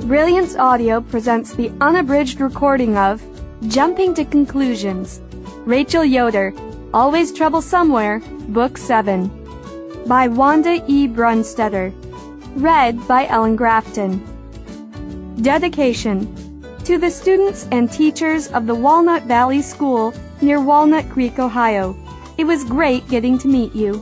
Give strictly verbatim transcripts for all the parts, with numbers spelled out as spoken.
Brilliance Audio presents the unabridged recording of Jumping to Conclusions, Rachel Yoder, Always Trouble Somewhere, Book seven, by Wanda E. Brunstetter, read by Ellen Grafton. Dedication to the students and teachers of the Walnut Valley School near Walnut Creek, Ohio. It was great getting to meet you.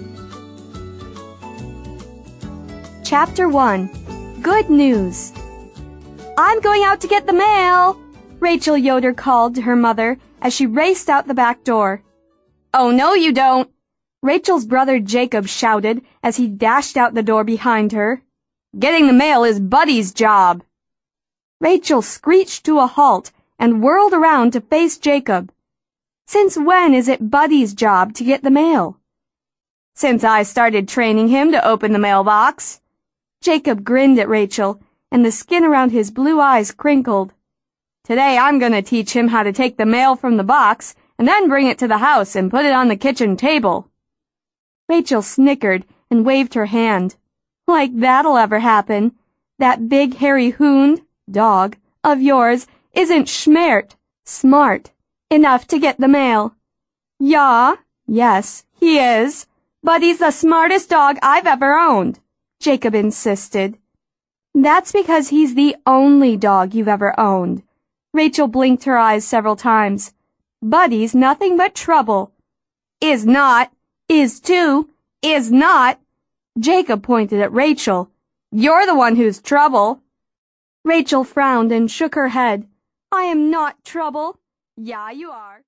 Chapter one. Good News. I'm going out to get the mail, Rachel Yoder called to her mother as she raced out the back door. Oh, no, you don't, Rachel's brother Jacob shouted as he dashed out the door behind her. Getting the mail is Buddy's job. Rachel screeched to a halt and whirled around to face Jacob. Since when is it Buddy's job to get the mail? Since I started training him to open the mailbox. Jacob grinned at Rachel, and the skin around his blue eyes crinkled. Today I'm going to teach him how to take the mail from the box and then bring it to the house and put it on the kitchen table. Rachel snickered and waved her hand. Like that'll ever happen. That big hairy hound, dog, of yours isn't schmert, smart, enough to get the mail. Ja, yes, he is. But he's the smartest dog I've ever owned, Jacob insisted. That's because he's the only dog you've ever owned. Rachel blinked her eyes several times. Buddy's nothing but trouble. Is not, is too, is not. Jacob pointed at Rachel. You're the one who's trouble. Rachel frowned and shook her head. I am not trouble. Yeah, you are.